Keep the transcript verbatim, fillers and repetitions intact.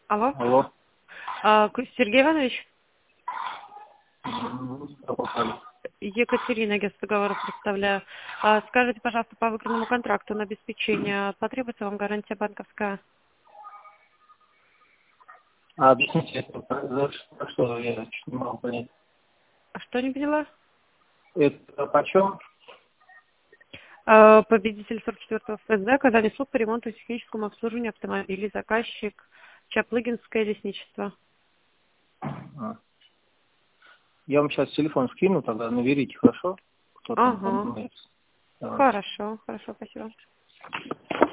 Алло. Алло. А, К- Сергей Иванович, М, да, попали. Екатерина, агентство договора представляю. А, Скажите, пожалуйста, по выигранному контракту на обеспечение потребуется вам гарантия банковская? А объясните, это про- за что, что я чуть не могу понять. А Что не поняла? Это почем? А, Победитель сорок четвёртого ФСД, когда несут по ремонту и техническому обслуживанию автомобилей, заказчик Чаплыгинское лесничество. А. Я вам сейчас телефон скину, тогда наберите, хорошо? Кто там Ага, понимает. Давайте. хорошо, хорошо, спасибо.